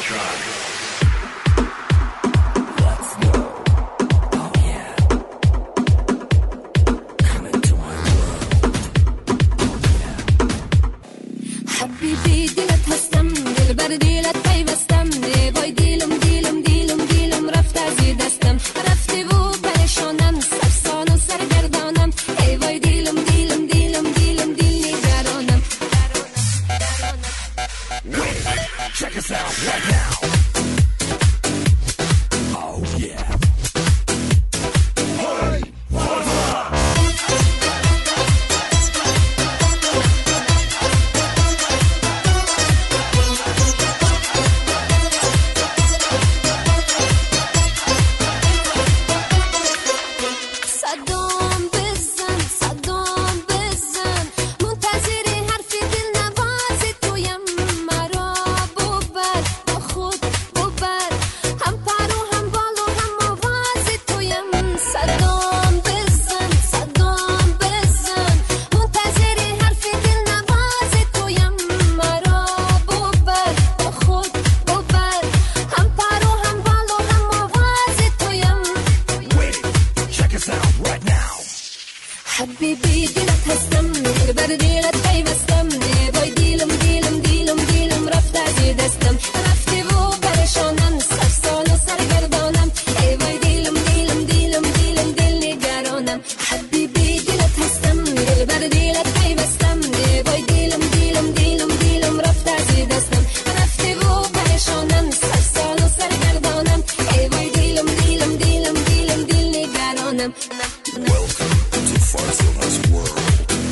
حبیبی دلت هستم، دلبر دلت پیوستم، وای دیلم دیلم دیلم دیلم رفت از دستم، رفتی و پریشانم، سرسان و سرگردانم، ای وای دیلم دیلم دیلم دیلم دیل نگرانم. Check us out right now. Oh yeah. Hey, حبیبی دلت هستم، دلبر دلت پیوستم، وای دیلم دیلم دیلم دیلم رفت از دستم، رفتی و پریشانم، سرسان و سرگردانم، ای وای دیلم دیلم دیلم دیلم دل نگرانم. حبیبی دلت هستم، دلبر دلت پیوستم، وای دیلم دیلم دیلم دیلم رفت از دستم، رفتی و پریشانم، سرسان و سرگردانم، ای وای دیلم دیلم دیلم دیلم دل نگرانم. Farzilla's world.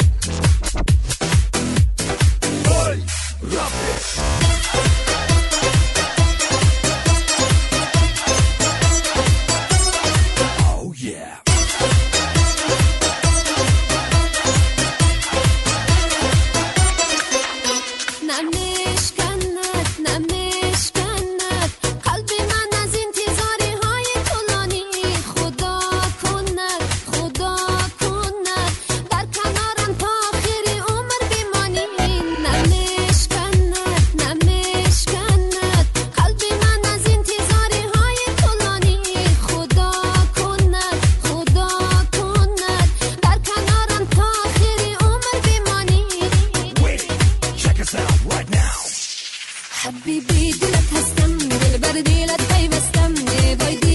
Hey, rap it. Oh yeah. حبیبی دلت هستم، دلبر دلت پیوستم، وای